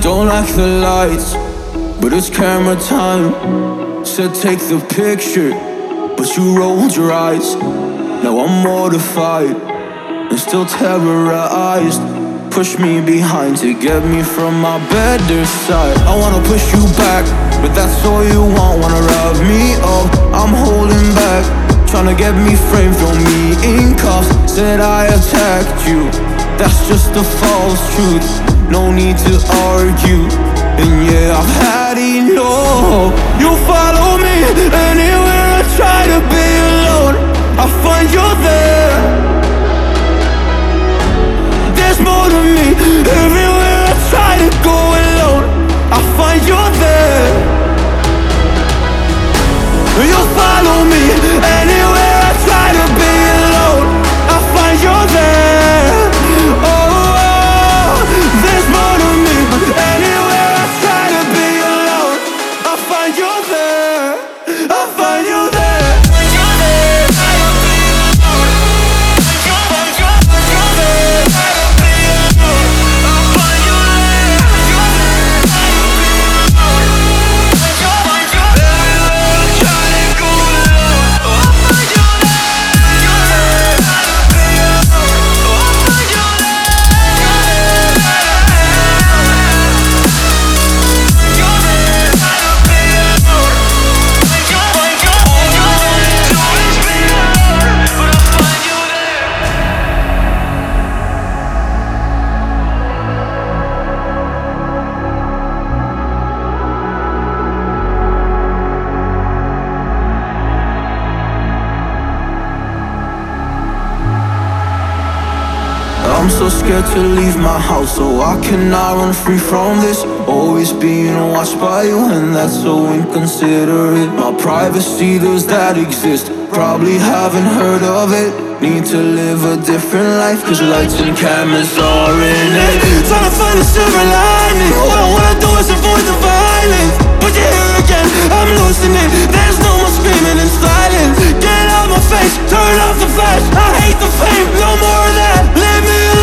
Don't like the lights, but it's camera time. Said take the picture, but you rolled your eyes. Now I'm mortified and still terrorized. Push me behind to get me from my better side. I wanna push you back, but that's all you want. Wanna rub me up, I'm holding back. Tryna get me framed, throw me in cuffs. Said I attacked you, that's just a false truth. No need to argue, and yeah, I've had enough. You follow me anywhere I try to be alone, I find you there. There's more to me. Everywhere I try to go alone, I find you there. You follow me anywhere I try to be alone, I find you there. Oh, there's more to me. Anywhere I try to be alone, I find you there. I find you there. I'm so scared to leave my house, so I cannot run free from this. Always being watched by you, and that's so inconsiderate. My privacy, does that exist? Probably haven't heard of it. Need to live a different life, cause lights and cameras are in it. Trying to find a silver lining. All I wanna do is avoid the violence, but you're here again, I'm losing it. There's no more screaming in silence. Get out my face, turn off the flash. I hate the fame, no more of that. Leave me